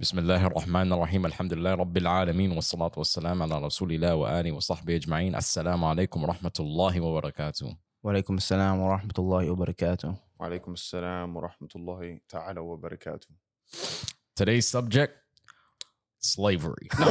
بسم الله الرحمن الرحيم الحمد لله رب العالمين والصلاة والسلام على رسول الله وآله وصحبه أجمعين. السلام عليكم ورحمة الله وبركاته. وعليكم السلام ورحمة الله وبركاته. وعليكم السلام ورحمة الله تعالى وبركاته. Today's subject, slavery. Oh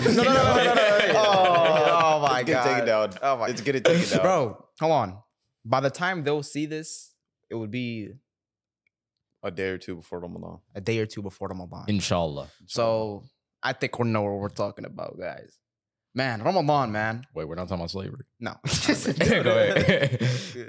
my God. Take it down. Oh my It's gonna take it down. Bro, hold on. By the time they'll see this, it would be A day or two before Ramadan. a day or two before Ramadan. Inshallah. So I think we know what we're talking about, guys. Man, Ramadan, man. Wait, we're not talking about slavery. No. Go ahead.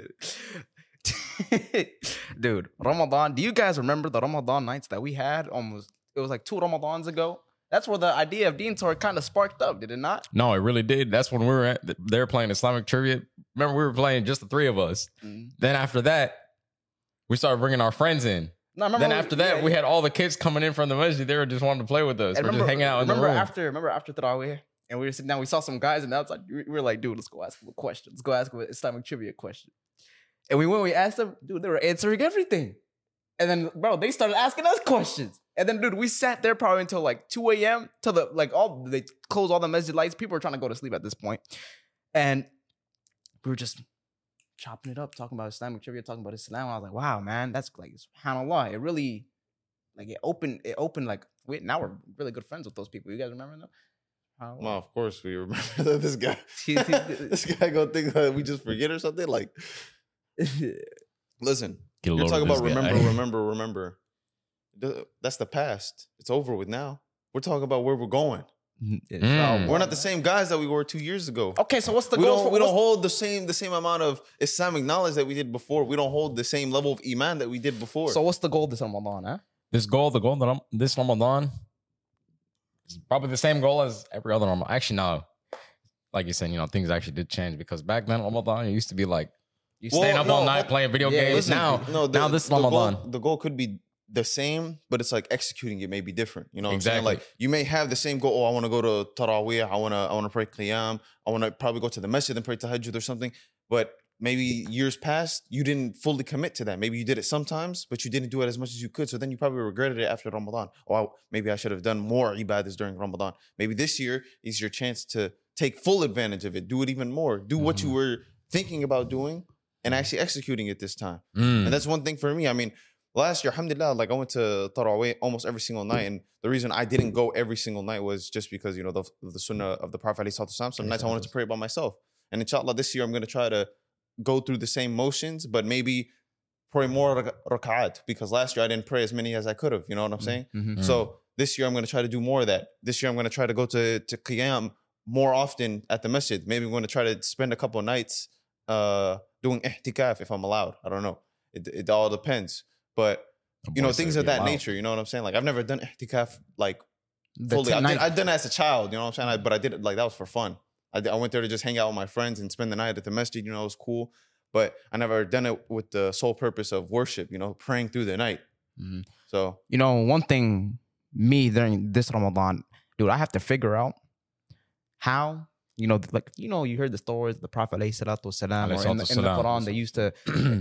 Dude, Ramadan. Do you guys remember the Ramadan nights that we had it was like 2 Ramadans ago? That's where the idea of Deen Tour kind of sparked up, did it not? No, it really did. That's when we were they were playing Islamic trivia. Remember, we were playing just the three of us. Mm. Then after that, we started bringing our friends in. No, remember Then after that, we had all the kids coming in from the masjid. They were just wanting to play with us. We're just hanging out in the room. Remember after Tarawih, and we were sitting down, we saw some guys, and outside we were like, dude, let's go ask them a question. Let's go ask them an Islamic trivia question. And we asked them, dude, they were answering everything. And then, bro, they started asking us questions. And then, dude, we sat there probably until like 2 a.m. till they closed all the masjid lights. People were trying to go to sleep at this point. And we were just chopping it up, talking about Islamic trivia, talking about Islam. I was like, wow, man, that's like, subhanAllah. It really, like, it opened, like, now we're really good friends with those people. You guys remember them? Well, of course we remember that this guy. This guy gonna think that we just forget or something. Like, listen, you're talking about remember. That's the past. It's over with now. We're talking about where we're going. We're not the same guys that we were 2 years ago. Okay, so what's the goal? We don't hold the same amount of Islamic knowledge that we did before. We don't hold the same level of iman that we did before. So what's the goal this Ramadan, huh? The goal this Ramadan is probably the same goal as every other Ramadan. Actually, no. Like you said, things actually did change because back then Ramadan, it used to be like you staying up all night playing video games. Listen, now this Ramadan. The goal could be the same, but it's like executing it may be different. You know what exactly. I'm saying? Like you may have the same goal. Oh, I want to go to Tarawih. I want to pray Qiyam. I want to probably go to the masjid and pray Tahajjud or something. But maybe years past, you didn't fully commit to that. Maybe you did it sometimes, but you didn't do it as much as you could. So then you probably regretted it after Ramadan. Or maybe I should have done more ibadahs during Ramadan. Maybe this year is your chance to take full advantage of it. Do it even more. Do what you were thinking about doing and actually executing it this time. And that's one thing for me. I mean, last year, alhamdulillah, like I went to Tarawih almost every single night. And the reason I didn't go every single night was just because, the sunnah of the Prophet ﷺ. Some nights I wanted to pray by myself. And inshallah, this year I'm going to try to go through the same motions, but maybe pray more rak'at, because last year I didn't pray as many as I could have. You know what I'm saying? So this year I'm going to try to do more of that. This year I'm going to try to go to Qiyam more often at the masjid. Maybe I'm going to try to spend a couple of nights doing ihtikaf if I'm allowed. I don't know. It all depends. But, things of that nature, you know what I'm saying? Like, I've never done ihtikaf, like, fully. I've done it as a child, you know what I'm saying? But I did it, like, that was for fun. I went there to just hang out with my friends and spend the night at the masjid, it was cool. But I never done it with the sole purpose of worship, praying through the night. So. One thing, me, during this Ramadan, dude, I have to figure out how... you heard the stories of the Prophet ﷺ, or in the Quran, they used to,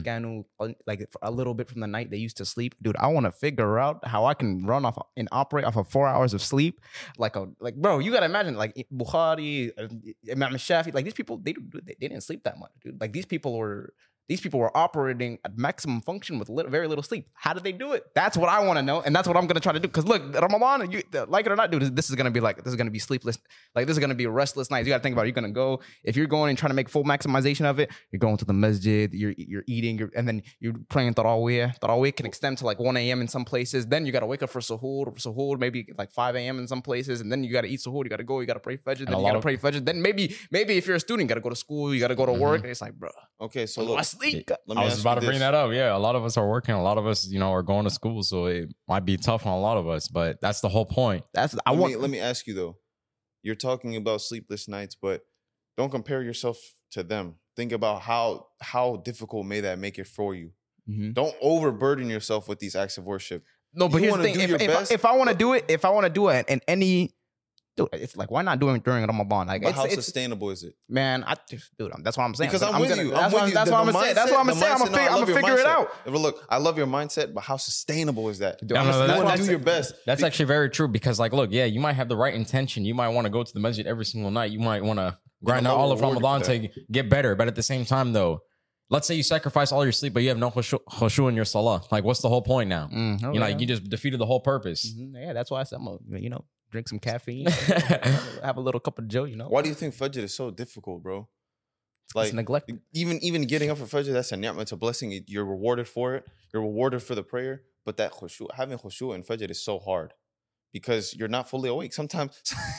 like a little bit from the night, they used to sleep. Dude, I want to figure out how I can run off and operate off of 4 hours of sleep. Bro, you got to imagine, like Bukhari, Imam Shafi, like these people, they didn't sleep that much, dude. Like these people were operating at maximum function with very little sleep. How did they do it? That's what I want to know, and that's what I'm going to try to do. Because look, Ramadan, like it or not, dude, this is going to be sleepless. Like this is going to be restless nights. You got to think about it. You're going to go, if you're going and trying to make full maximization of it, you're going to the masjid, you're eating, and then you're praying Tarawih. Tarawih can extend to like 1 a.m. in some places. Then you got to wake up for suhoor, maybe like 5 a.m. in some places. And then you got to eat suhoor, you got to go, you got to pray Fajr, then you got to pray Fajr. Then maybe if you're a student, you got to go to school, you got to go to work. And it's like, bro. Okay, so look. I was about to bring that up. Yeah, a lot of us are working. A lot of us, are going to school, so it might be tough on a lot of us. But that's the whole point. Let me ask you though. You're talking about sleepless nights, but don't compare yourself to them. Think about how difficult may that make it for you. Don't overburden yourself with these acts of worship. No, but here's the thing: if I want to do it, in any dude, it's like, why not doing it during Ramadan? Like, But how it's sustainable is it? man, dude, that's what I'm saying. Because I'm with you. That's what I'm gonna say. That's what I'm gonna say. I'm gonna figure it out. But look, I love your mindset, but how sustainable is that? Dude, No, no, You want that's- to do your best. That's actually very true because, like, look, yeah, you might have the right intention. You might want to go to the masjid every single night. You might want to grind out Allah all of reward you Ramadan for to get better. But at the same time, though, let's say you sacrifice all your sleep, but you have no khushu in your salah. Like, what's the whole point now? You know, you just defeated the whole purpose. Yeah, that's why I said I'm gonna, drink some caffeine, have a little cup of Joe. Why do you think Fajr is so difficult, bro? It's neglected. Even getting up for Fajr, that's a ni'mah, it's a blessing. You're rewarded for it. You're rewarded for the prayer. But that having khushu in Fajr is so hard because you're not fully awake. Sometimes,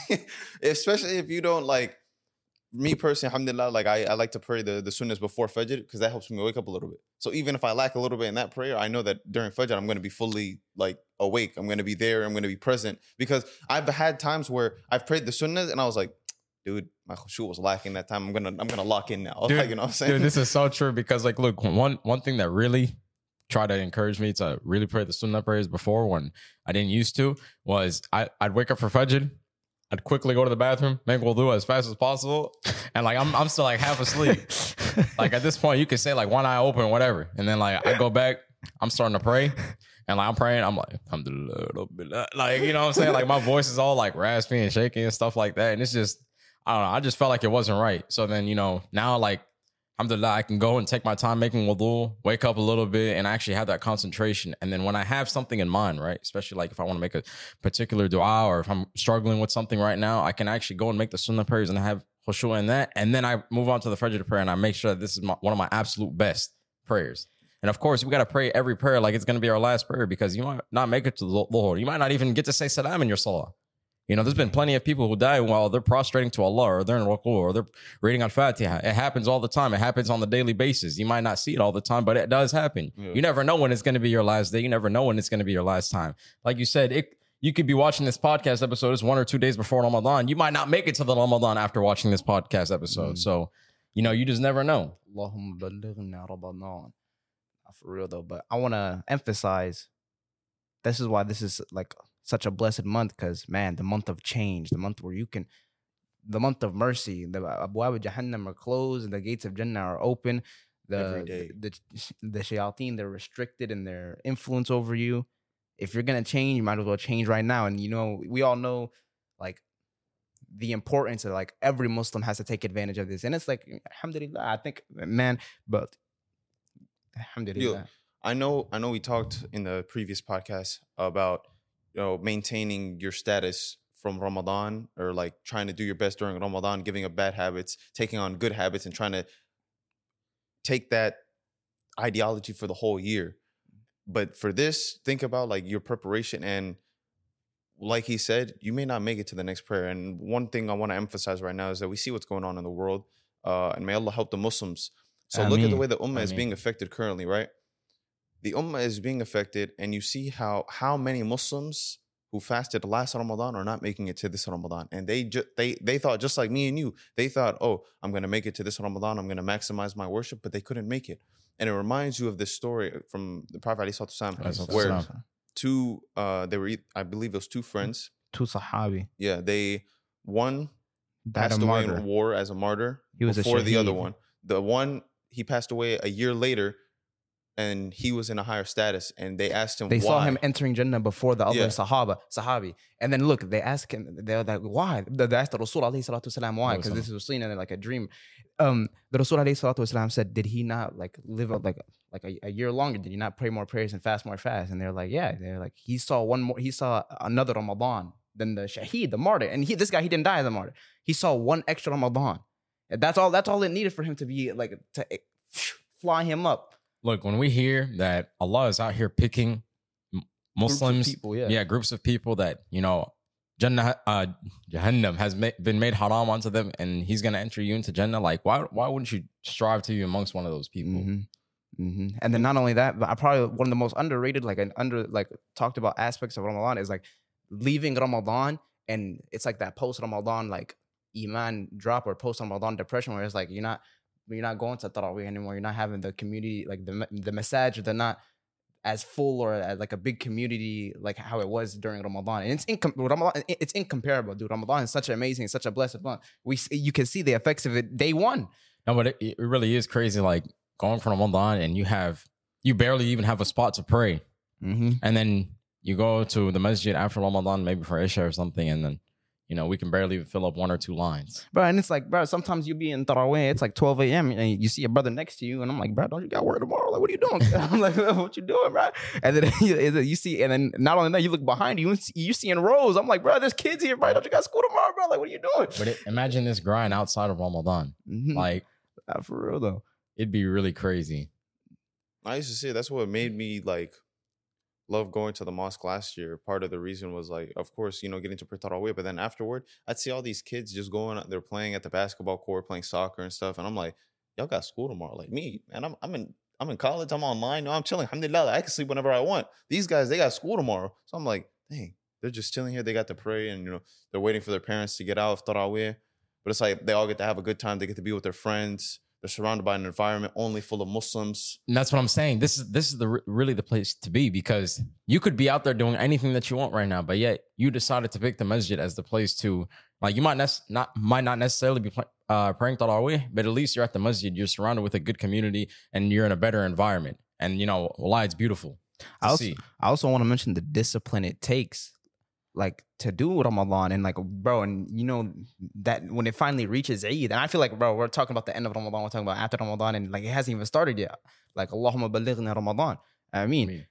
especially if you don't like, me personally, alhamdulillah, like I like to pray the sunnahs before Fajr because that helps me wake up a little bit. So even if I lack a little bit in that prayer, I know that during Fajr, I'm going to be fully like awake. I'm going to be there. I'm going to be present because I've had times where I've prayed the sunnahs and I was like, dude, my khushu was lacking that time. I'm gonna lock in now. Dude, like, you know what I'm saying? Dude, this is so true because, like, look, one thing that really tried to encourage me to really pray the sunnah prayers before when I didn't used to was I'd wake up for Fajr. I'd quickly go to the bathroom, make wudu as fast as possible. And like, I'm still like half asleep. Like at this point, you can say like one eye open, whatever. And then like, I go back, I'm starting to pray. And like, I'm praying, I'm like, alhamdulillah. Like, you know what I'm saying? Like my voice is all like raspy and shaky and stuff like that. And it's just, I don't know. I just felt like it wasn't right. So then, now like, alhamdulillah, I can go and take my time making wudu, wake up a little bit, and actually have that concentration. And then when I have something in mind, right, especially like if I want to make a particular dua or if I'm struggling with something right now, I can actually go and make the sunnah prayers and have khushu in that. And then I move on to the Fajr prayer and I make sure that this is one of my absolute best prayers. And of course, we got to pray every prayer like it's going to be our last prayer because you might not make it to the Lord. You might not even get to say salam in your salah. There's been plenty of people who die while they're prostrating to Allah or they're in ruku or they're reading Al-Fatiha. It happens all the time. It happens on the daily basis. You might not see it all the time, but it does happen. Yeah. You never know when it's going to be your last day. You never know when it's going to be your last time. Like you said, you could be watching this podcast episode. It's 1 or 2 days before Ramadan. You might not make it to the Ramadan after watching this podcast episode. So, you just never know. Allahumma ballighna Ramadan. For real though, but I want to emphasize this is why this is like such a blessed month because, man, the month of change, the month where the month of mercy, the abwab Jahannam are closed and the gates of Jannah are open. Every day. The shayateen, they're restricted in their influence over you. If you're going to change, you might as well change right now. And, we all know, like, the importance of, like, every Muslim has to take advantage of this. And it's like, alhamdulillah, I think, man, but alhamdulillah. Yo, I know we talked in the previous podcast about maintaining your status from Ramadan or like trying to do your best during Ramadan, giving up bad habits, taking on good habits and trying to take that ideology for the whole year. But for this, think about like your preparation and like he said, you may not make it to the next prayer. And one thing I want to emphasize right now is that we see what's going on in the world and may Allah help the Muslims. So look at the way the Ummah is being affected currently, right? The Ummah is being affected, and you see how many Muslims who fasted last Ramadan are not making it to this Ramadan. And they thought, just like me and you, they thought, oh, I'm going to make it to this Ramadan. I'm going to maximize my worship, but they couldn't make it. And it reminds you of this story from the Prophet ﷺ, where two, I believe it was two friends. Two Sahabi. Yeah, one passed away in war as a martyr before the other one. The one, he passed away a year later, and he was in a higher status, and they asked him why. They saw him entering Jannah before the other Sahabi. And then look, they asked him, they're like, why? They asked the Rasul alayhi salatu wasalam why, because this was seen in like a dream. The Rasul alayhi salatu wasalam said, did he not like live like a year longer? Did he not pray more prayers and fast more fast? And they're like, yeah. They're like, he saw another Ramadan than the Shaheed, the martyr. And this guy, he didn't die as a martyr. He saw one extra Ramadan. And that's all it needed for him to be like, to fly him up. Look, when we hear that Allah is out here picking Muslims, groups of people that, Jahannam has been made haram onto them and he's going to enter you into Jannah, like, why wouldn't you strive to be amongst one of those people? Mm-hmm. Mm-hmm. And then not only that, but probably one of the most underrated, talked about aspects of Ramadan is like leaving Ramadan, and it's like that post-Ramadan, like, Iman drop or post-Ramadan depression where it's like you're not going to Taraweeh anymore. You're not having the community, like the masajid, they're not as full or as like a big community like how it was during Ramadan. And it's incomparable, dude. Ramadan is such an amazing, such a blessed month. You can see the effects of it day one. No, but it really is crazy. Like going from Ramadan and you barely even have a spot to pray. Mm-hmm. And then you go to the masjid after Ramadan, maybe for Isha or something. And then, we can barely even fill up 1 or 2 lines. Bro, and it's like, bro, sometimes you be in Taraweeh, it's like 12 a.m. and you see a brother next to you. And I'm like, bro, don't you got work tomorrow? Like, what are you doing? I'm like, what you doing, bro? And then you see, and then not only that, you look behind you and you see in rows. I'm like, bro, there's kids here, bro. Don't you got school tomorrow, bro? Like, what are you doing? But imagine this grind outside of Ramadan. Mm-hmm. Like, for real, though. It'd be really crazy. I used to say that's what made me like love going to the mosque last year. Part of the reason was like, of course, getting to pray Tarawih, but then afterward, I'd see all these kids just going out there playing at the basketball court, playing soccer and stuff, and I'm like, y'all got school tomorrow, like me, and I'm in college, I'm online, no, I'm chilling. Alhamdulillah, I can sleep whenever I want. These guys, they got school tomorrow, so I'm like, dang, they're just chilling here. They got to pray, and they're waiting for their parents to get out of Tarawih, but it's like they all get to have a good time. They get to be with their friends. They're surrounded by an environment only full of Muslims. And that's what I'm saying. This is really the place to be, because you could be out there doing anything that you want right now, but yet you decided to pick the masjid as the place to, like, you might not necessarily be praying Tarawih, but at least you're at the masjid. You're surrounded with a good community and you're in a better environment. And, wallah, it's beautiful to see. I also want to mention the discipline it takes, like, to do Ramadan, and like, bro, and that when it finally reaches Eid, and I feel like, bro, we're talking about the end of Ramadan, we're talking about after Ramadan, and like it hasn't even started yet. Like, Allahumma balighna Ramadan. I mean,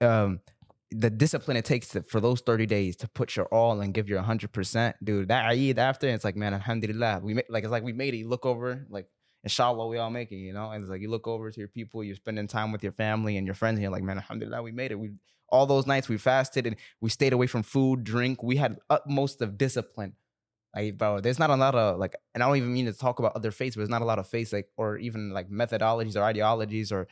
the discipline it takes for those 30 days to put your all and give your 100%, dude. That Eid after, it's like, man, alhamdulillah, it's like we made it. You look over, like, inshallah, we all make it, and it's like you look over to your people, you're spending time with your family and your friends, and you're like, man, alhamdulillah, we made it. All those nights we fasted and we stayed away from food, drink. We had utmost of discipline. Like, bro, there's not a lot of, like, and I don't even mean to talk about other faiths, but there's not a lot of faiths, like, or even like methodologies or ideologies or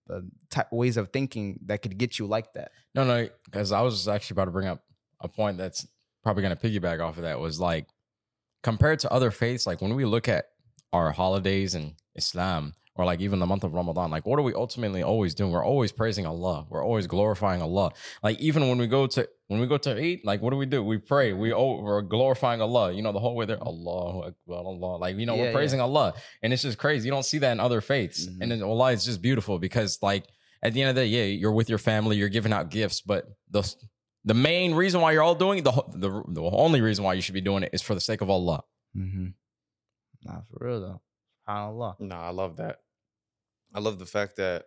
ways of thinking that could get you like that. No, because I was actually about to bring up a point that's probably going to piggyback off of that, was like, compared to other faiths, like when we look at our holidays in Islam, or like even the month of Ramadan, like, what are we ultimately always doing? We're always praising Allah. We're always glorifying Allah. Like, even when we go to Eid, like, what do? We pray. We're glorifying Allah. The whole way there, Allahu Akbar, Allah. Like, we're praising Allah. And it's just crazy. You don't see that in other faiths. Mm-hmm. And then, Allah, it's just beautiful, because like at the end of the day, yeah, you're with your family, you're giving out gifts, but the main reason why you're all doing it, the only reason why you should be doing it is for the sake of Allah. Mm-hmm. Nah, for real though. SubhanAllah. Nah, I love that. I love the fact that,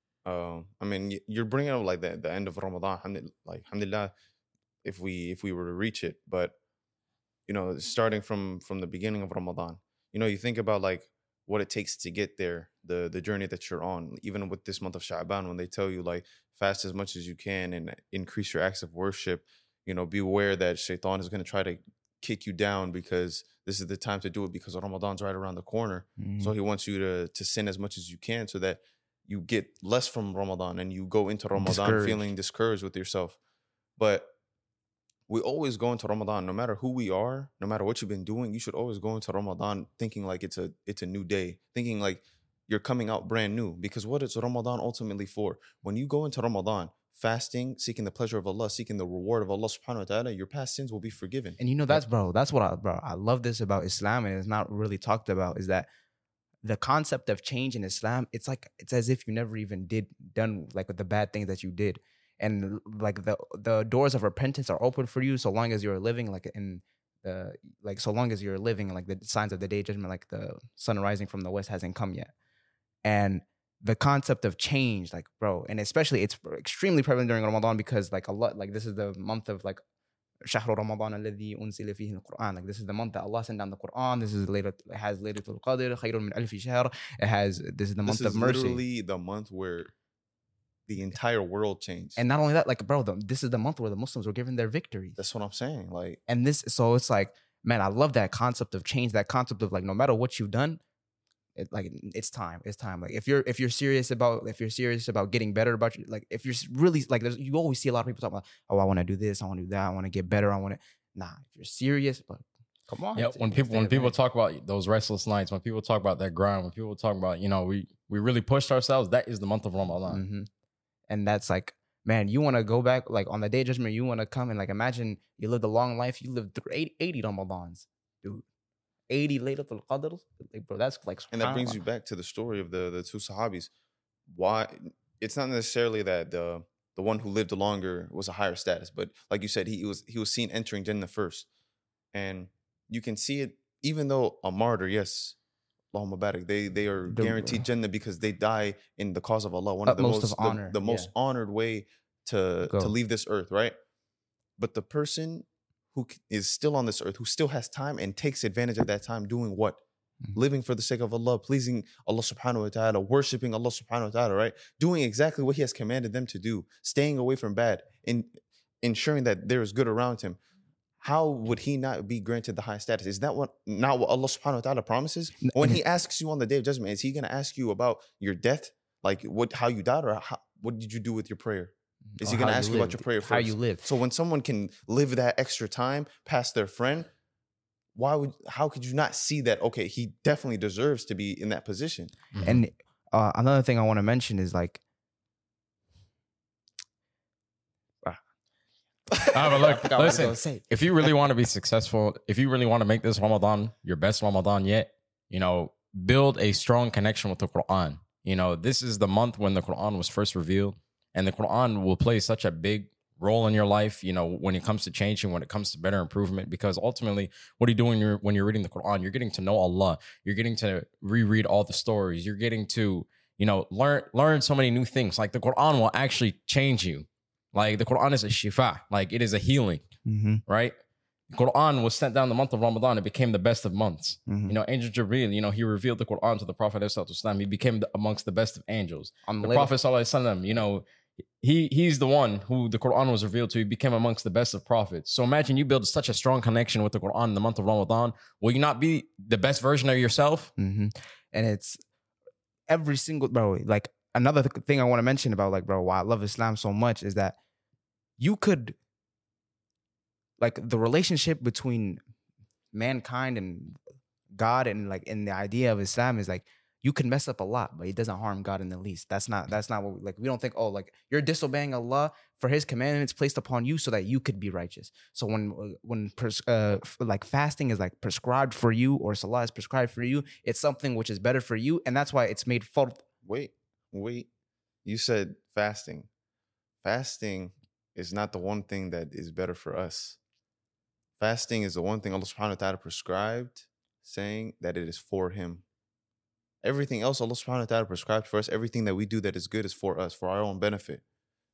I mean, you're bringing up like the end of Ramadan, like, alhamdulillah, if we were to reach it, but starting from the beginning of Ramadan, you think about like what it takes to get there, the journey that you're on, even with this month of Sha'ban, when they tell you like fast as much as you can and increase your acts of worship, be aware that Shaitan is going to try to kick you down, because this is the time to do it, because Ramadan's right around the corner. Mm-hmm. So he wants you to sin as much as you can, so that you get less from Ramadan and you go into Ramadan feeling discouraged with yourself. But we always go into Ramadan, no matter who we are, no matter what you've been doing, you should always go into Ramadan thinking like it's a new day, thinking like you're coming out brand new. Because what is Ramadan ultimately for? When you go into Ramadan fasting, seeking the pleasure of Allah, seeking the reward of Allah subhanahu wa ta'ala, your past sins will be forgiven. And that's what I love this about Islam, and it's not really talked about, is that the concept of change in Islam, it's as if you never even done like the bad things that you did. And like the doors of repentance are open for you so long as you're living like in the, like, so long as you're living like the signs of the day of judgment, like the sun rising from the west hasn't come yet. And the concept of change, like, bro, and especially it's extremely prevalent during Ramadan, because like Allah, like this is the month of like Shahru Ramadan alladhi unsila fihi al-Quran. Like, this is the month that Allah sent down the Quran. This is it has Laylatul Qadr, khayrun min alfi shahr. This is the month of mercy. This is literally the month where the entire world changed. And not only that, like, bro, this is the month where the Muslims were given their victories. That's what I'm saying. Like, and so it's like, man, I love that concept of change, that concept of like, no matter what you've done, it's time. Like, if you're serious about getting better about you, like, if you're really like, you always see a lot of people talking about, oh, I want to do this, I want to do that, I want to get better, if you're serious, but come on. Yeah, when people talk about those restless nights, when people talk about that grind, when people talk about, we really pushed ourselves, that is the month of Ramadan. Mm-hmm. And that's like, man, you want to go back, like on the day of judgment, you want to come and like imagine you lived a long life, you lived through 80 Ramadans, dude. 80 Laylatul Qadr, like, bro, that's like. And that brings you back to the story of the two Sahabis. Why? It's not necessarily that the one who lived longer was a higher status, but like you said, he was seen entering Jannah first, and you can see it. Even though a martyr, yes, Allahumma barik, they are guaranteed Jannah because they die in the cause of Allah. One of the most honor, the most honored way to leave this earth, right? But the person who is still on this earth, who still has time and takes advantage of that time, doing what? Living for the sake of Allah, pleasing Allah subhanahu wa ta'ala, worshiping Allah subhanahu wa ta'ala, right? Doing exactly what He has commanded them to do, staying away from bad, and ensuring that there is good around him. How would he not be granted the high status? Is that not what Allah subhanahu wa ta'ala promises? When He asks you on the day of judgment, is He going to ask you about your death? Like how you died, or what did you do with your prayer? Is He going to ask you about your prayer first? How you lived. So when someone can live that extra time past their friend, how could you not see that, okay, he definitely deserves to be in that position? Mm-hmm. And another thing I want to mention is like, but look, listen, if you really want to be successful, if you really want to make this Ramadan your best Ramadan yet, build a strong connection with the Quran. This is the month when the Quran was first revealed, and the Quran will play such a big role in your life, when it comes to changing, when it comes to better improvement, because ultimately what are you doing when you're reading the Quran? You're getting to know Allah. You're getting to reread all the stories. You're getting to, learn so many new things. Like the Quran will actually change you. Like the Quran is a shifa, like it is a healing, right? The Quran was sent down the month of Ramadan. It became the best of months. Angel Jibreel, he revealed the Quran to the Prophet ﷺ. He became amongst the best of angels. The Prophet ﷺ, he's the one who the Quran was revealed to. He became amongst the best of prophets. So imagine you build such a strong connection with the Quran in the month of Ramadan. Will you not be the best version of yourself? And it's every single, bro, like another thing I want to mention about, like, bro, why I love Islam so much is that you could, like, the relationship between mankind and God, and like in the idea of Islam is like, you can mess up a lot, but it doesn't harm God in the least. That's not what we don't think, oh, like you're disobeying Allah for His commandments placed upon you so that you could be righteous. So when like fasting is like prescribed for you, or salah is prescribed for you, it's something which is better for you, and that's why it's made fard. Wait. You said fasting. Fasting is not the one thing that is better for us. Fasting is the one thing Allah subhanahu wa ta'ala prescribed, saying that it is for Him. Everything else Allah subhanahu wa ta'ala prescribed for us, everything that we do that is good is for us, for our own benefit.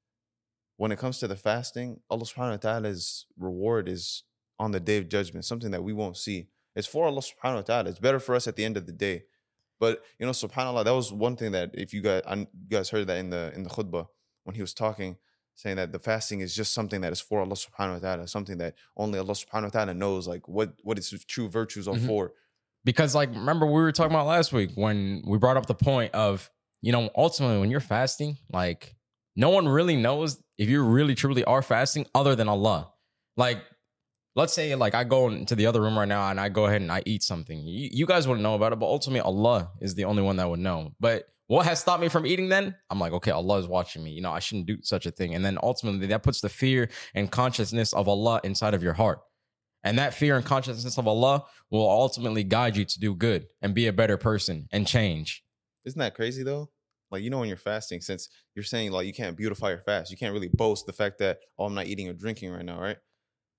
When it comes to the fasting, Allah subhanahu wa ta'ala's reward is on the day of judgment, something that we won't see. It's for Allah subhanahu wa ta'ala. It's better for us at the end of the day. But, subhanAllah, that was one thing that if you guys heard that in the khutbah, when he was talking, saying that the fasting is just something that is for Allah subhanahu wa ta'ala, something that only Allah subhanahu wa ta'ala knows, like what its true virtues are for. Because, like, remember we were talking about last week when we brought up the point of, ultimately when you're fasting, like, no one really knows if you really truly are fasting other than Allah. Like, let's say, like, I go into the other room right now and I go ahead and I eat something. You guys wouldn't know about it, but ultimately Allah is the only one that would know. But what has stopped me from eating then? I'm like, okay, Allah is watching me. I shouldn't do such a thing. And then ultimately that puts the fear and consciousness of Allah inside of your heart. And that fear and consciousness of Allah will ultimately guide you to do good and be a better person and change. Isn't that crazy though? Like, when you're fasting, since you're saying like you can't beautify your fast, you can't really boast the fact that, oh, I'm not eating or drinking right now, right?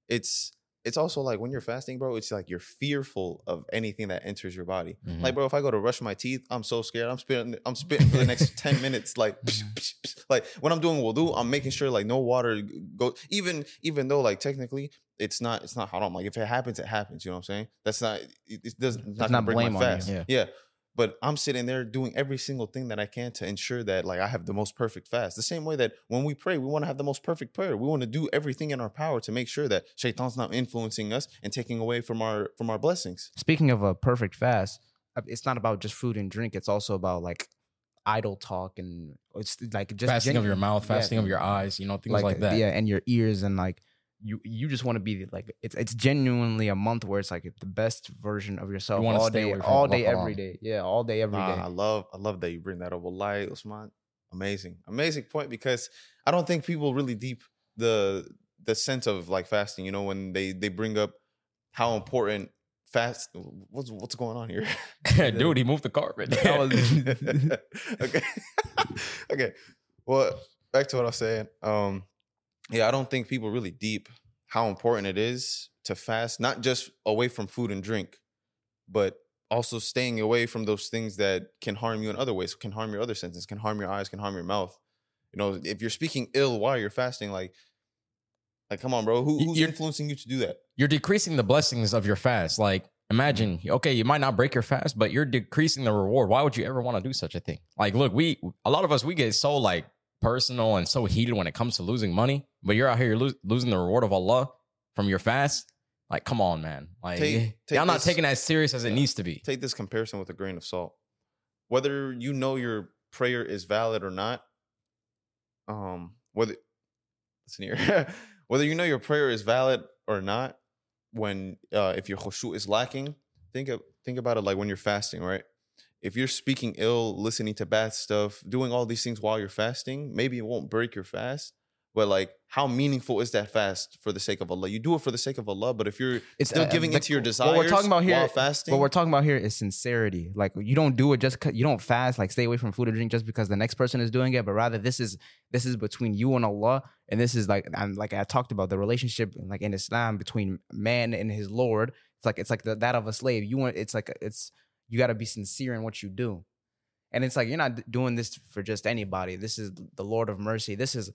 It's also like when you're fasting, bro, it's like you're fearful of anything that enters your body. Like, bro, if I go to brush my teeth, I'm so scared. I'm spitting for the next 10 minutes. Like, like when I'm doing wudu, I'm making sure like no water goes. Even though like technically it's not haram. Like if it happens, it happens. You know what I'm saying? That's not. It doesn't. Not break my fast. Yeah. But I'm sitting there doing every single thing that I can to ensure that like I have the most perfect fast. The same way that when we pray, we want to have the most perfect prayer. We want to do everything in our power to make sure that shaitan's not influencing us and taking away from our blessings. Speaking of a perfect fast, it's not about just food and drink. It's also about like idle talk, and it's like just fasting of your mouth, fasting of your eyes, things like that. Yeah, and your ears, and like you just want to be like it's genuinely a month where it's like the best version of yourself all day, every day. Yeah, all day, every day. I love that you bring that up. Wallahi, Usman, Amazing point, because I don't think people really deep the sense of like fasting. You know, when they bring up how important fast. What's going on here? Dude, he moved the carpet. Okay. Okay. Well, back to what I was saying. Yeah, I don't think people really deep how important it is to fast, not just away from food and drink, but also staying away from those things that can harm you in other ways, can harm your other senses, can harm your eyes, can harm your mouth. You know, if you're speaking ill while you're fasting, like come on, bro, who's influencing you to do that? You're decreasing the blessings of your fast. Like, imagine, okay, you might not break your fast, but you're decreasing the reward. Why would you ever want to do such a thing? Like, look, a lot of us, we get so like personal and so heated when it comes to losing money, but you're out here, you're losing the reward of Allah from your fast. Like, come on, man. Like, y'all not taking that as serious as it needs to be. Take this comparison with a grain of salt. Whether you know your prayer is valid or not, whether you know your prayer is valid or not, when if your khushu is lacking, think about it like when you're fasting, right? If you're speaking ill, listening to bad stuff, doing all these things while you're fasting, maybe it won't break your fast. But like, how meaningful is that fast for the sake of Allah? You do it for the sake of Allah, but if you're still giving into your desires what we're talking about here, while fasting, what we're talking about here is sincerity. Like, you don't do it just you don't fast, like stay away from food or drink just because the next person is doing it, but rather this is between you and Allah, and this is like, and like I talked about the relationship like in Islam between man and his Lord. It's like that of a slave. You got to be sincere in what you do. And it's like, you're not doing this for just anybody. This is the Lord of mercy. This is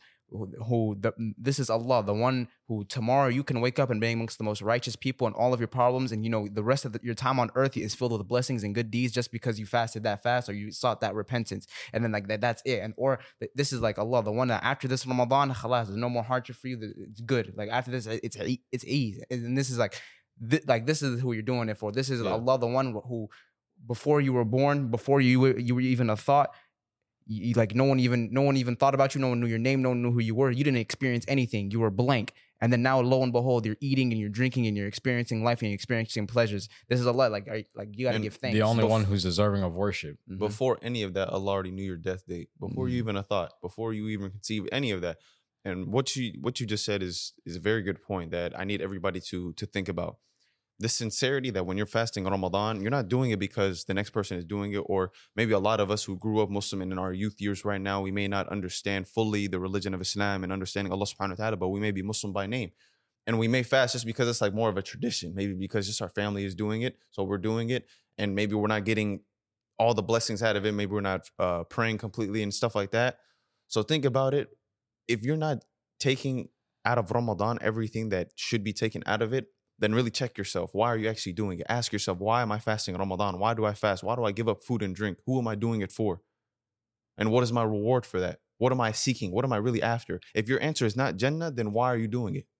this is Allah, the one who tomorrow you can wake up and be amongst the most righteous people, and all of your problems and, you know, the rest of your time on earth is filled with blessings and good deeds just because you fasted that fast or you sought that repentance. And then like that's it. And or this is like Allah, the one that after this Ramadan, khalas, there's no more hardship for you. It's good. Like after this, it's ease. And this is like this is who you're doing it for. This is Allah, the one who, before you were born, before you were even a thought, like no one even thought about you. No one knew your name. No one knew who you were. You didn't experience anything. You were blank. And then now, lo and behold, you're eating and you're drinking and you're experiencing life and you're experiencing pleasures. This is Allah. Like you got to give thanks. The only one who's deserving of worship. Mm-hmm. Before any of that, Allah already knew your death date. Before you even a thought. Before you even conceive any of that. And what you just said is a very good point that I need everybody to think about. The sincerity that when you're fasting on Ramadan, you're not doing it because the next person is doing it, or maybe a lot of us who grew up Muslim and in our youth years right now, we may not understand fully the religion of Islam and understanding Allah subhanahu wa ta'ala, but we may be Muslim by name. And we may fast just because it's like more of a tradition, maybe because just our family is doing it, so we're doing it, and maybe we're not getting all the blessings out of it, maybe we're not praying completely and stuff like that. So think about it. If you're not taking out of Ramadan everything that should be taken out of it, then really check yourself. Why are you actually doing it? Ask yourself, why am I fasting in Ramadan? Why do I fast? Why do I give up food and drink? Who am I doing it for? And what is my reward for that? What am I seeking? What am I really after? If your answer is not Jannah, then why are you doing it?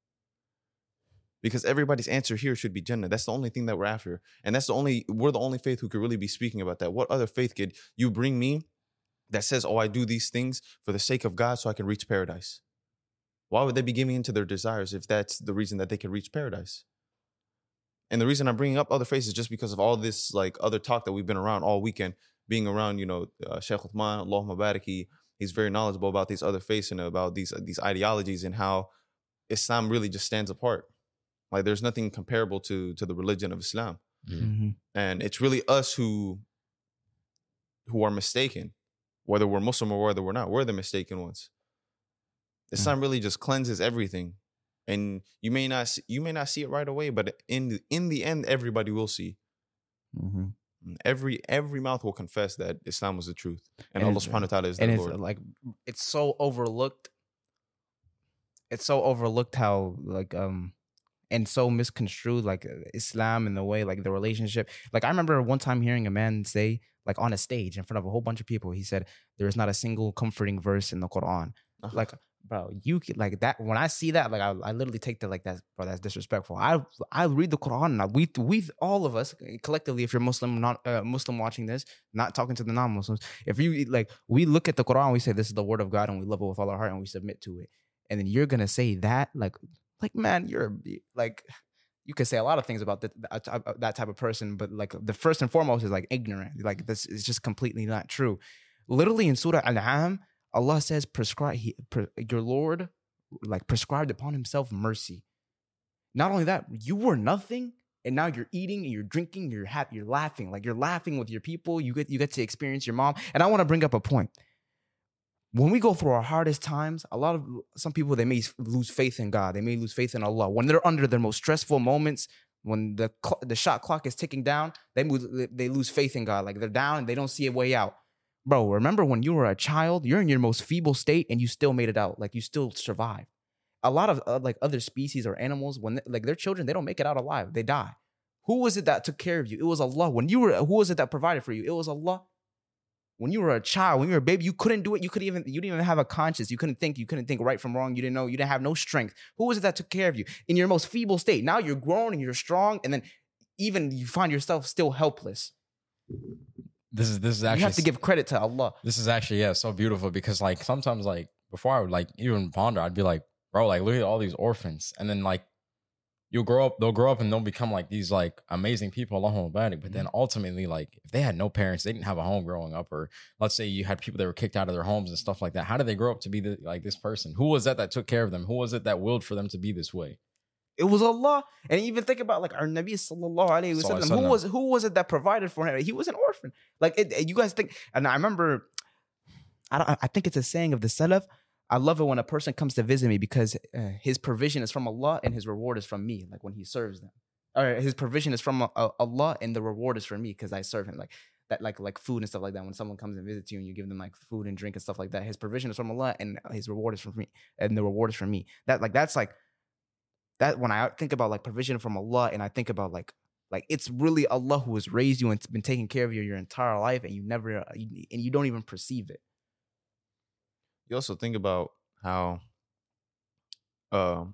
Because everybody's answer here should be Jannah. That's the only thing that we're after. And we're the only faith who could really be speaking about that. What other faith could you bring me that says, oh, I do these things for the sake of God so I can reach paradise? Why would they be giving into their desires if that's the reason that they can reach paradise? And the reason I'm bringing up other faiths is just because of all this like other talk that we've been around all weekend, being around, you know, Sheikh Uthman, Allahumma barik, he's very knowledgeable about these other faiths and about these ideologies and how Islam really just stands apart. Like there's nothing comparable to the religion of Islam. Mm-hmm. And it's really us who are mistaken, whether we're Muslim or whether we're not. We're the mistaken ones. Islam really just cleanses everything. And you may not see it right away, but in the end, everybody will see. Mm-hmm. Every mouth will confess that Islam was the truth, and Allah subhanahu wa ta'ala is the Lord. And it's like it's so overlooked. It's so overlooked how like and so misconstrued like Islam and the way like the relationship. Like I remember one time hearing a man say like on a stage in front of a whole bunch of people, he said there is not a single comforting verse in the Quran. Like. Bro, you like that. When I see that, like I literally take that like that, bro. That's disrespectful. I read the Quran. Now, we all of us collectively, if you're Muslim, not Muslim watching this, not talking to the non-Muslims. If you like, we look at the Quran, we say this is the word of God, and we love it with all our heart, and we submit to it. And then you're gonna say that, like man, you're like, you could say a lot of things about that type of person, but like the first and foremost is like ignorant. Like this is just completely not true. Literally in Surah Al-An'am, Allah says, your Lord like prescribed upon himself mercy. Not only that, you were nothing, and now you're eating and you're drinking, you're happy, you're laughing. Like you're laughing with your people. You get to experience your mom. And I want to bring up a point. When we go through our hardest times, some people, they may lose faith in God. They may lose faith in Allah. When they're under their most stressful moments, when the shot clock is ticking down, they lose faith in God. Like they're down and they don't see a way out. Bro, remember when you were a child, you're in your most feeble state and you still made it out. Like you still survived. A lot of like other species or animals, when like their children, they don't make it out alive. They die. Who was it that took care of you? It was Allah. Who was it that provided for you? It was Allah. When you were a child, when you were a baby, you couldn't do it. You didn't even have a conscience. You couldn't think right from wrong. You didn't know. You didn't have no strength. Who was it that took care of you in your most feeble state? Now you're grown and you're strong, and then even you find yourself still helpless. This is actually, you have to give credit to Allah. This is actually so beautiful, because like sometimes like before I would like even ponder, I'd be like, bro, like look at all these orphans, and then like they'll grow up and they'll become like these like amazing people, Allahumma barik. But then ultimately, like if they had no parents, they didn't have a home growing up, or let's say you had people that were kicked out of their homes and stuff like that. How did they grow up to be like this person? Who was that took care of them? Who was it that willed for them to be this way? It was Allah. And even think about like our Nabi sallallahu alayhi wa sallam. Who was it that provided for him? He was an orphan. Like you guys think, and I remember, I think it's a saying of the Salaf. I love it when a person comes to visit me because his provision is from Allah and his reward is from me. Like when he serves them, or his provision is from Allah and the reward is from me because I serve him. Like that, like food and stuff like that. When someone comes and visits you and you give them like food and drink and stuff like that, his provision is from Allah and his reward is from me, and the reward is from me. That's like that. When I think about like provision from Allah, and I think about like it's really Allah who has raised you and been taking care of you your entire life, and you don't even perceive it. You also think about how the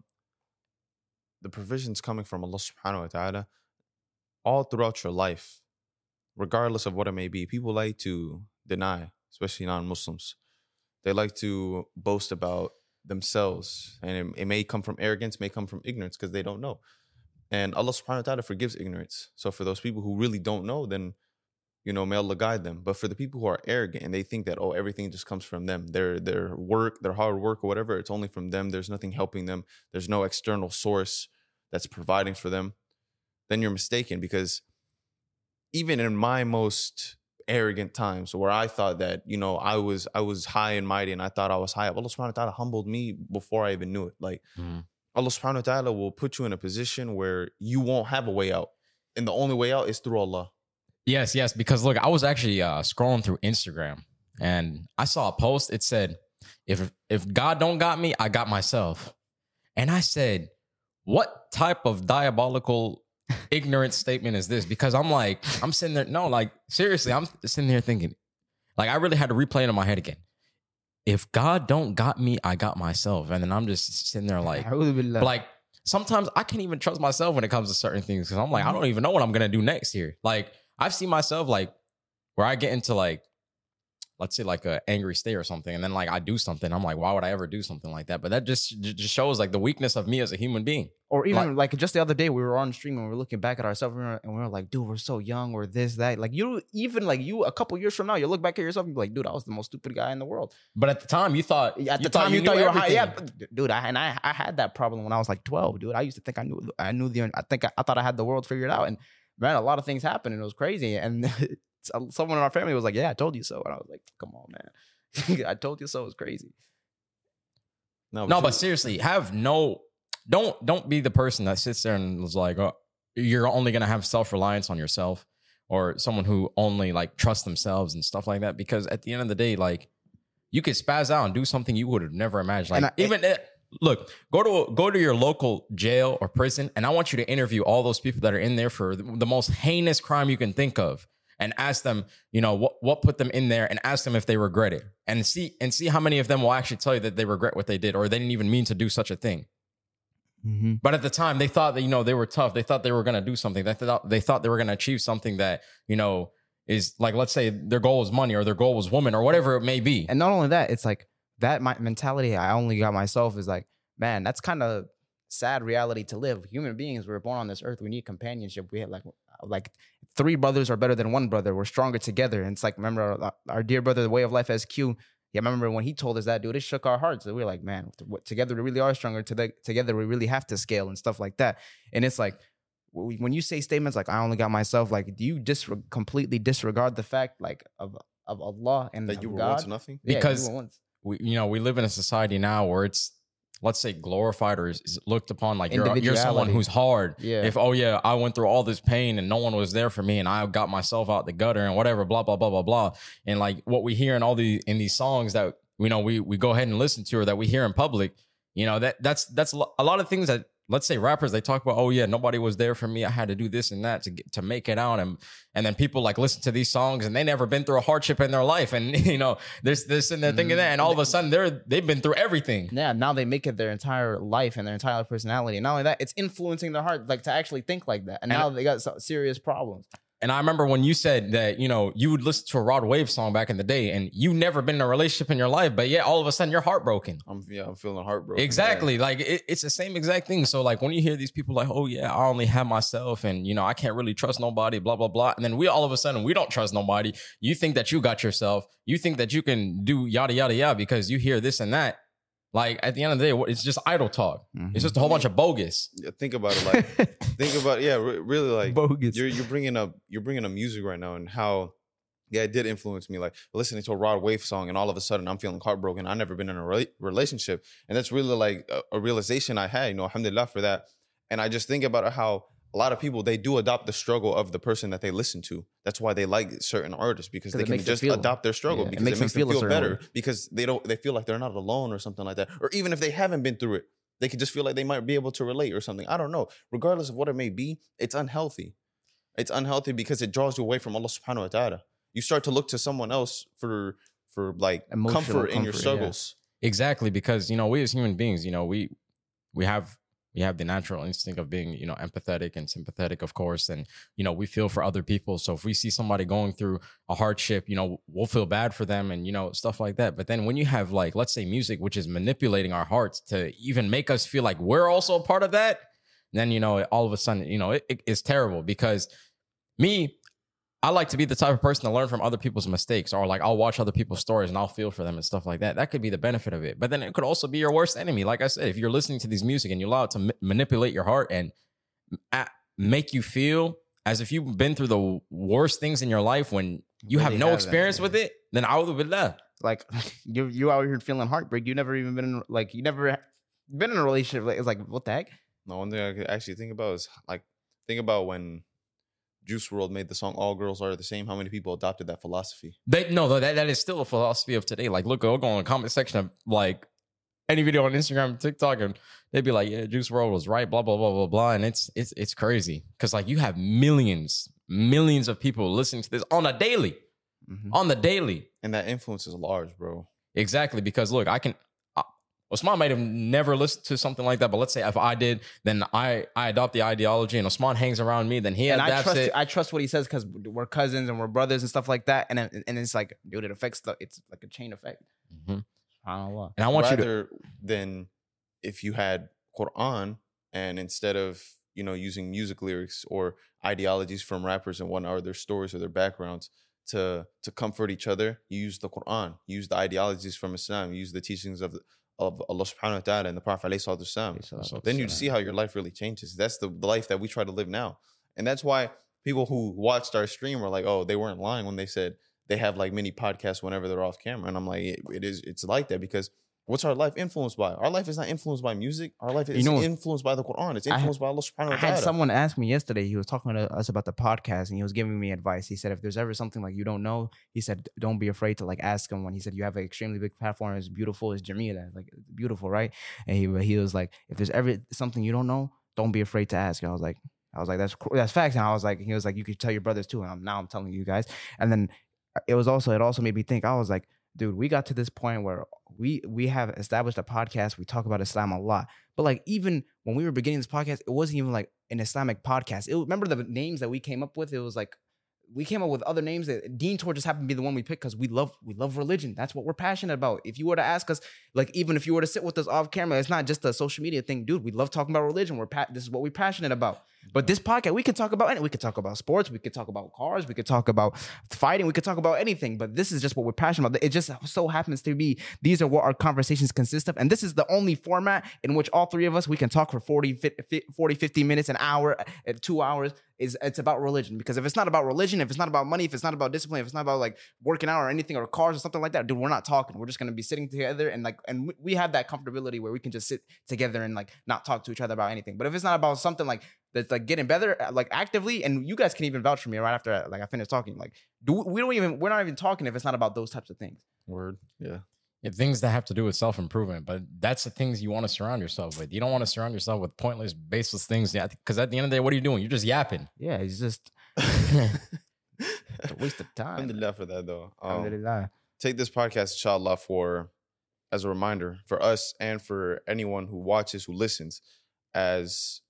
provisions coming from Allah subhanahu wa ta'ala all throughout your life, regardless of what it may be. People like to deny, especially non-Muslims. They like to boast about themselves, and it may come from arrogance, may come from ignorance because they don't know. And Allah subhanahu wa ta'ala forgives ignorance. So for those people who really don't know, then may Allah guide them. But for the people who are arrogant and they think that, everything just comes from them, their work, their hard work or whatever, it's only from them. There's nothing helping them. There's no external source that's providing for them. Then you're mistaken, because even in my most arrogant times where I thought that, I was high and mighty and I thought I was high up, Allah subhanahu wa ta'ala humbled me before I even knew it. Like Allah subhanahu wa ta'ala will put you in a position where you won't have a way out. And the only way out is through Allah. Yes, because look, I was actually scrolling through Instagram and I saw a post. It said, if God don't got me, I got myself. And I said, what type of diabolical, ignorant statement is this? Because I'm sitting there, no, like seriously, I'm sitting there thinking, like I really had to replay it in my head again. If God don't got me, I got myself. And then I'm just sitting there like sometimes I can't even trust myself when it comes to certain things, because I'm like, I don't even know what I'm going to do next here. Like, I've seen myself like where I get into like, let's say like an angry state or something, and then like I do something. I'm like, why would I ever do something like that? But that just shows like the weakness of me as a human being. Or even like just the other day, we were on stream and we were looking back at ourselves and we were like, dude, we're so young, or this, that. Like you a couple years from now, you look back at yourself and be like, dude, I was the most stupid guy in the world. But at the time, you thought you were high. Yeah, dude, I had that problem when I was like 12, dude. I used to think I thought I had the world figured out, and man, a lot of things happened and it was crazy. And someone in our family was like, yeah, I told you so. And I was like, come on, man. I told you so. It's crazy. But seriously, don't be the person that sits there and was like, oh, you're only going to have self-reliance on yourself, or someone who only like trusts themselves and stuff like that. Because at the end of the day, like you could spaz out and do something you would have never imagined. Like look, go to your local jail or prison, and I want you to interview all those people that are in there for the most heinous crime you can think of, and ask them, what put them in there, and ask them if they regret it, and see how many of them will actually tell you that they regret what they did, or they didn't even mean to do such a thing. Mm-hmm. But at the time, they thought that they were tough. They thought they were going to do something. They thought they were going to achieve something that is like, let's say their goal was money, or their goal was woman, or whatever it may be. And not only that, it's like, that mentality, I only got myself, is like, man, that's kind of sad reality to live. Human beings, we're born on this earth. We need companionship. We have like 3 brothers are better than 1 brother. We're stronger together. And it's like, remember our dear brother, The Way of Life SQ, Yeah, I remember when he told us that, dude, it shook our hearts. We were like, man, together we really are stronger. Together we really have to scale and stuff like that. And it's like, when you say statements like, I only got myself, like, do you completely disregard the fact, like, of Allah and that you were God? once nothing? Because we live in a society now where it's, let's say, glorified or is looked upon like you're someone who's hard. Yeah. If, oh yeah, I went through all this pain and no one was there for me and I got myself out the gutter and whatever, blah, blah, blah, blah, blah. And like what we hear in these songs that, you know, we go ahead and listen to or that we hear in public, you know, that's a lot of things that, let's say rappers, they talk about, oh yeah, nobody was there for me. I had to do this and that to make it out. And then people like listen to these songs and they never been through a hardship in their life. And, you know, they're sitting there thinking that. And all of a sudden they've been through everything. Yeah. Now they make it their entire life and their entire personality. And not only that, it's influencing their heart, like to actually think like that. And now they got serious problems. And I remember when you said that, you know, you would listen to a Rod Wave song back in the day and you never been in a relationship in your life, but yeah, all of a sudden you're heartbroken. I'm feeling heartbroken. Exactly. Yeah. Like it's the same exact thing. So like when you hear these people like, oh yeah, I only have myself and, you know, I can't really trust nobody, blah, blah, blah. And then all of a sudden we don't trust nobody. You think that you got yourself. You think that you can do yada, yada, yada because you hear this and that. Like at the end of the day, it's just idle talk. Mm-hmm. It's just a whole bunch of bogus. Yeah, think about it. Like, really like bogus. You're bringing up music right now and how, yeah, it did influence me. Like listening to a Rod Wave song and all of a sudden I'm feeling heartbroken. I've never been in a relationship. And that's really like a realization I had, you know, alhamdulillah for that. And I just think about how a lot of people, they do adopt the struggle of the person that they listen to. That's why they like certain artists because they can just adopt their struggle because it makes them feel better because they feel like they're not alone or something like that. Or even if they haven't been through it, they could just feel like they might be able to relate or something. I don't know. Regardless of what it may be, it's unhealthy. It's unhealthy because it draws you away from Allah subhanahu wa ta'ala. You start to look to someone else for like comfort in your struggles. Yeah. Exactly. Because, you know, we as human beings, you know, we have the natural instinct of being, you know, empathetic and sympathetic, of course. And, you know, we feel for other people. So if we see somebody going through a hardship, you know, we'll feel bad for them and, you know, stuff like that. But then when you have like, let's say music, which is manipulating our hearts to even make us feel like we're also a part of that, then, you know, all of a sudden, you know, it's terrible because I like to be the type of person to learn from other people's mistakes or like I'll watch other people's stories and I'll feel for them and stuff like that. That could be the benefit of it. But then it could also be your worst enemy. Like I said, if you're listening to these music and you allow it to manipulate your heart and make you feel as if you've been through the worst things in your life when you really have no experience with it, then a'udhu billah. Like you out here feeling heartbreak. You never even been in, you never been in a relationship. Like, it's like, what the heck? No, one thing I could actually think about is like, think about when Juice WRLD made the song "All Girls Are the Same." How many people adopted that philosophy? That is still a philosophy of today. Like, look, I'll go in the comment section of like any video on Instagram, TikTok, and they'd be like, "Yeah, Juice WRLD was right." Blah blah blah blah blah, and it's crazy because like you have millions of people listening to this on a daily, and that influence is large, bro. Exactly, because look, Osman might have never listened to something like that, but let's say if I did, then I adopt the ideology and Osman hangs around me, then he adapts it. I trust what he says because we're cousins and we're brothers and stuff like that. And it's like, dude, it affects it's like a chain effect. Mm-hmm. SubhanAllah. And I want rather than if you had Quran and instead of, you know, using music lyrics or ideologies from rappers and whatnot, or their stories or their backgrounds to comfort each other, you use the Quran, you use the ideologies from Islam, you use the teachings of Allah subhanahu wa ta'ala and the Prophet alayhi salatu. Then you'd see how your life really changes. That's the life that we try to live now. And that's why people who watched our stream were like, oh, they weren't lying when they said they have like mini podcasts whenever they're off camera. And I'm like, it's like that because what's our life influenced by? Our life is not influenced by music. Our life is influenced by the Quran. It's influenced by Allah subhanahu wa ta'ala. I had someone ask me yesterday, he was talking to us about the podcast and he was giving me advice. He said, if there's ever something like you don't know, he said, don't be afraid to like ask him. When he said, you have an extremely big platform, it's beautiful, it's Jamila, like beautiful, right? And he was like, if there's ever something you don't know, don't be afraid to ask. And I was like, that's facts. And he was like, you could tell your brothers too. And now I'm telling you guys. And then it also made me think, I was like, dude, we got to this point where we have established a podcast. We talk about Islam a lot. But like, even when we were beginning this podcast, it wasn't even like an Islamic podcast. Remember the names that we came up with? It was like, we came up with other names that Deen Tour just happened to be the one we picked because we love religion. That's what we're passionate about. If you were to ask us, like, even if you were to sit with us off camera, it's not just a social media thing. Dude, we love talking about religion. This is what we're passionate about. But this podcast, we could talk about anything. We could talk about sports. We could talk about cars. We could talk about fighting. We could talk about anything. But this is just what we're passionate about. It just so happens to be these are what our conversations consist of. And this is the only format in which all three of us, we can talk for 40, 50 minutes, an hour, 2 hours. It's about religion. Because if it's not about religion, if it's not about money, if it's not about discipline, if it's not about like working out or anything or cars or something like that, dude, we're not talking. We're just gonna be sitting together and we have that comfortability where we can just sit together and like not talk to each other about anything. But if it's not about something like that's like getting better, like actively, and you guys can even vouch for me right after like I finish talking. Like, we're not even talking if it's not about those types of things. Word, yeah. Things that have to do with self-improvement, but that's the things you want to surround yourself with. You don't want to surround yourself with pointless, baseless things. Yeah, because at the end of the day, what are you doing? You're just yapping. Yeah, it's just it's a waste of time. Alhamdulillah for that though. Alhamdulillah. Take this podcast, inshallah, as a reminder for us and for anyone who watches, who listens, as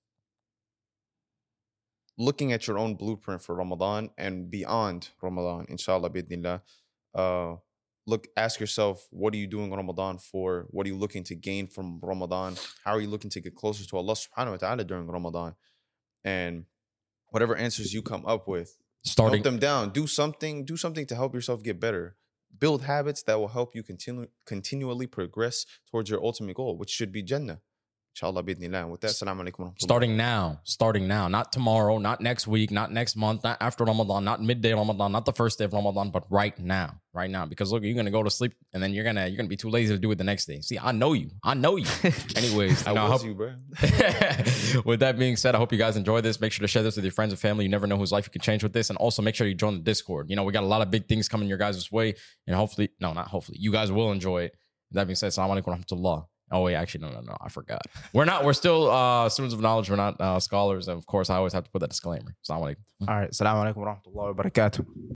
looking at your own blueprint for Ramadan and beyond Ramadan, inshallah, bidnillah. Ask yourself, what are you doing Ramadan for? What are you looking to gain from Ramadan? How are you looking to get closer to Allah subhanahu wa ta'ala during Ramadan? And whatever answers you come up with, note them down. Do something to help yourself get better. Build habits that will help you continually progress towards your ultimate goal, which should be Jannah. Inshallah, bidnillah. With that, assalamu alaikum. Starting now, not tomorrow, not next week, not next month, not after Ramadan, not midday Ramadan, not the first day of Ramadan, but right now. Because look, you're gonna go to sleep and then you're gonna be too lazy to do it the next day. See, I know you. Anyways, I hope you, bro. With that being said, I hope you guys enjoy this. Make sure to share this with your friends and family. You never know whose life you can change with this, and also make sure you join the Discord. We got a lot of big things coming your guys' way, and you guys will enjoy it. With that being said, assalamu alaikum wa rahmatullah. Oh wait, actually, no, I forgot. We're still students of knowledge. We're not scholars. And of course, I always have to put that disclaimer. Assalamu alaikum. All right. Assalamu alaikum wa rahmatullahi wa barakatuh.